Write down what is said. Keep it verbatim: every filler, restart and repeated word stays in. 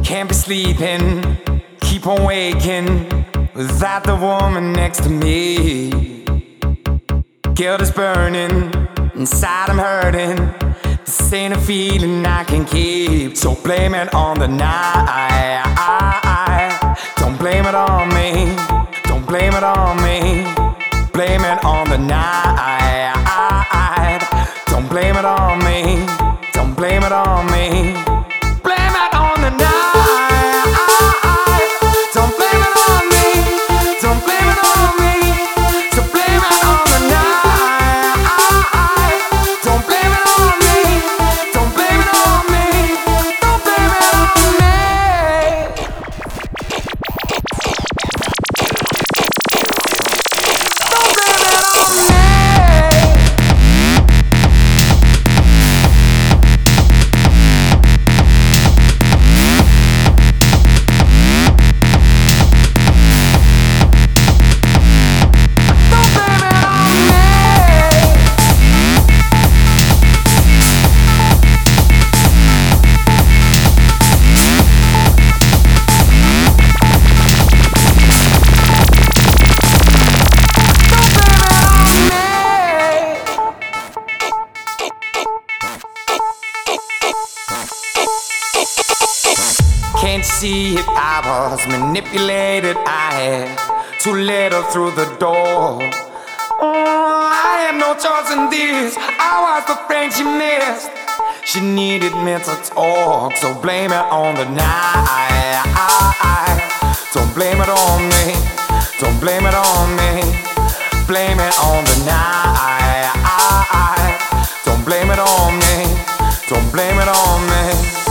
Can't be sleeping, keep on waking without the woman next to me. Guilt is burning, inside I'm hurting. This ain't a feeling I can keep. So blame it on the night. Don't blame it on me. Don't blame it on me. Blame it on the night. Don't blame it on me. Don't blame it on me. Blame it on the night. Don't blame it on me. Don't blame it on me. So blame it on the night. Don't blame it on me. Don't blame it on me. Don't blame it on me. Don't blame it on me. Can't you see it? I was manipulated. I had to let her through the door. Oh, I had no choice in this. I was the friend she missed. She needed mental talk. So blame it on the night. Don't blame it on me. Don't blame it on me. Blame it on the night. Don't blame it on me. Don't blame it on me.